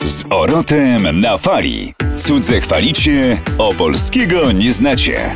Z Orotem na fali. Cudze chwalicie, opolskiego nie znacie.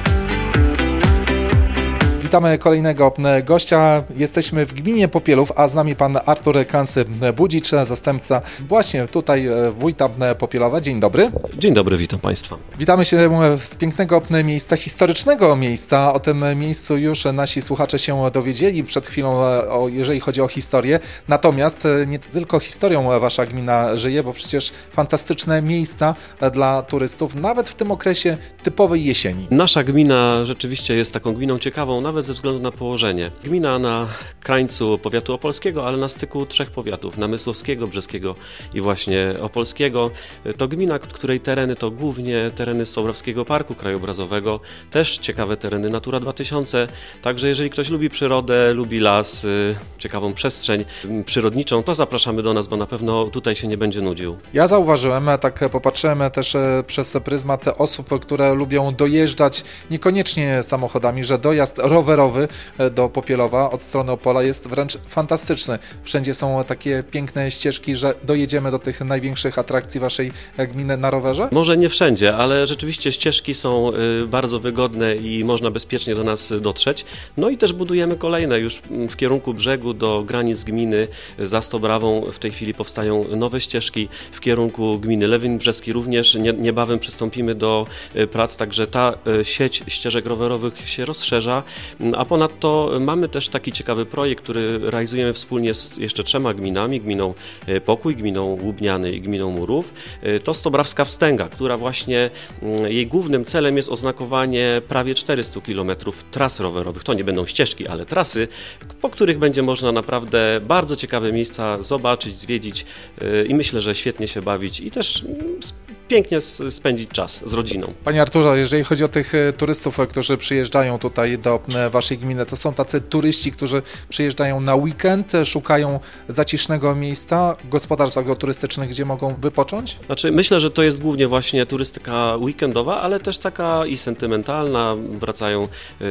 Witamy kolejnego gościa. Jesteśmy w gminie Popielów, a z nami pan Artur Kansy-Budzicz, zastępca właśnie tutaj wójta Popielowa. Dzień dobry. Dzień dobry, witam Państwa. Witamy się z pięknego miejsca, historycznego miejsca. O tym miejscu już nasi słuchacze się dowiedzieli przed chwilą, jeżeli chodzi o historię. Natomiast nie tylko historią wasza gmina żyje, bo przecież fantastyczne miejsca dla turystów, nawet w tym okresie typowej jesieni. Nasza gmina rzeczywiście jest taką gminą ciekawą, nawet ze względu na położenie. Gmina na krańcu powiatu opolskiego, ale na styku trzech powiatów, namysłowskiego, brzeskiego i właśnie opolskiego. To gmina, której tereny to głównie tereny Stąbrowskiego Parku Krajobrazowego, też ciekawe tereny Natura 2000. Także jeżeli ktoś lubi przyrodę, lubi las, ciekawą przestrzeń przyrodniczą, to zapraszamy do nas, bo na pewno tutaj się nie będzie nudził. Ja zauważyłem, tak popatrzyłem też przez pryzmat osób, które lubią dojeżdżać niekoniecznie samochodami, że dojazd rowerowy do Popielowa od strony Opola jest wręcz fantastyczny. Wszędzie są takie piękne ścieżki, że dojedziemy do tych największych atrakcji waszej gminy na rowerze? Może nie wszędzie, ale rzeczywiście ścieżki są bardzo wygodne i można bezpiecznie do nas dotrzeć. No i też budujemy kolejne już w kierunku brzegu do granic gminy za Stobrawą. W tej chwili powstają nowe ścieżki w kierunku gminy Lewin Brzeski. Również niebawem przystąpimy do prac, także ta sieć ścieżek rowerowych się rozszerza. A ponadto mamy też taki ciekawy projekt, który realizujemy wspólnie z jeszcze trzema gminami, gminą Pokój, gminą Łubniany i gminą Murów. To Stobrawska Wstęga, która właśnie jej głównym celem jest oznakowanie prawie 400 km tras rowerowych. To nie będą ścieżki, ale trasy, po których będzie można naprawdę bardzo ciekawe miejsca zobaczyć, zwiedzić i myślę, że świetnie się bawić i też pięknie spędzić czas z rodziną. Panie Arturze, jeżeli chodzi o tych turystów, którzy przyjeżdżają tutaj do waszej gminy, to są tacy turyści, którzy przyjeżdżają na weekend, szukają zacisznego miejsca, gospodarstw agroturystycznych, gdzie mogą wypocząć? Znaczy, myślę, że to jest głównie właśnie turystyka weekendowa, ale też taka i sentymentalna. Wracają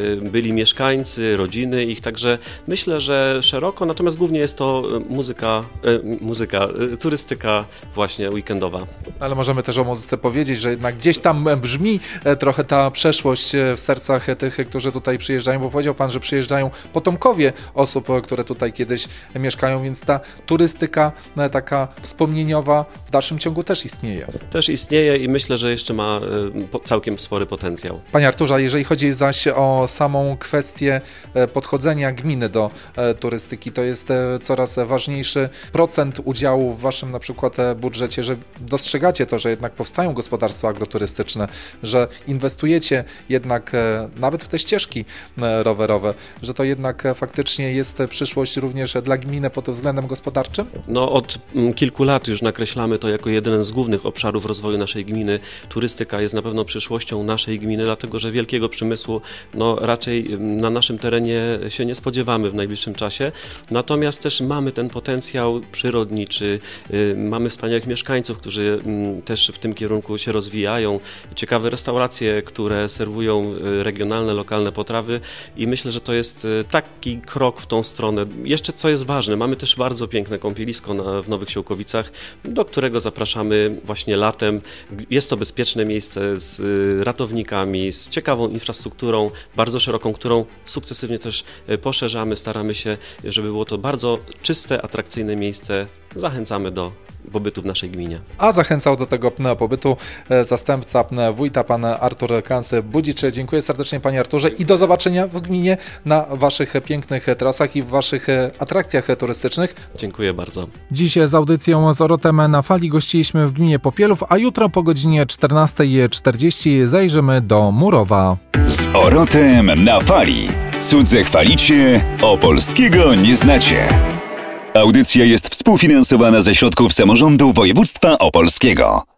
byli rodziny ich, także myślę, że szeroko, natomiast głównie jest to turystyka właśnie weekendowa. Ale możemy też o muzyce powiedzieć, że jednak gdzieś tam brzmi trochę ta przeszłość w sercach tych, którzy tutaj przyjeżdżają, bo powiedział pan, że przyjeżdżają potomkowie osób, które tutaj kiedyś mieszkają, więc ta turystyka taka wspomnieniowa w dalszym ciągu też istnieje. Też istnieje i myślę, że jeszcze ma całkiem spory potencjał. Panie Arturze, jeżeli chodzi zaś o samą kwestię podchodzenia gminy do turystyki, to jest coraz ważniejszy procent udziału w waszym na przykład budżecie, że dostrzegacie to, że jednak powstają gospodarstwa agroturystyczne, że inwestujecie jednak nawet w te ścieżki rowerowe, że to jednak faktycznie jest przyszłość również dla gminy pod względem gospodarczym? No, od kilku lat już nakreślamy to jako jeden z głównych obszarów rozwoju naszej gminy. Turystyka jest na pewno przyszłością naszej gminy, dlatego że wielkiego przemysłu raczej na naszym terenie się nie spodziewamy w najbliższym czasie. Natomiast też mamy ten potencjał przyrodniczy, mamy wspaniałych mieszkańców, którzy też w tym kierunku się rozwijają, ciekawe restauracje, które serwują regionalne, lokalne potrawy i myślę, że to jest taki krok w tą stronę. Jeszcze co jest ważne, mamy też bardzo piękne kąpielisko w Nowych Siołkowicach, do którego zapraszamy właśnie latem. Jest to bezpieczne miejsce z ratownikami, z ciekawą infrastrukturą, bardzo szeroką, którą sukcesywnie też poszerzamy, staramy się, żeby było to bardzo czyste, atrakcyjne miejsce. Zachęcamy do pobytu w naszej gminie. A zachęcał do tego pobytu zastępca wójta, pan Artur Kansy-Budzicz. Dziękuję serdecznie, panie Arturze, i do zobaczenia w gminie na waszych pięknych trasach i w waszych atrakcjach turystycznych. Dziękuję bardzo. Dziś z audycją z Orotem na fali gościliśmy w gminie Popielów, a jutro po godzinie 14:40 zajrzymy do Murowa. Z Orotem na fali. Cudze chwalicie, opolskiego nie znacie. Audycja jest współfinansowana ze środków samorządu województwa opolskiego.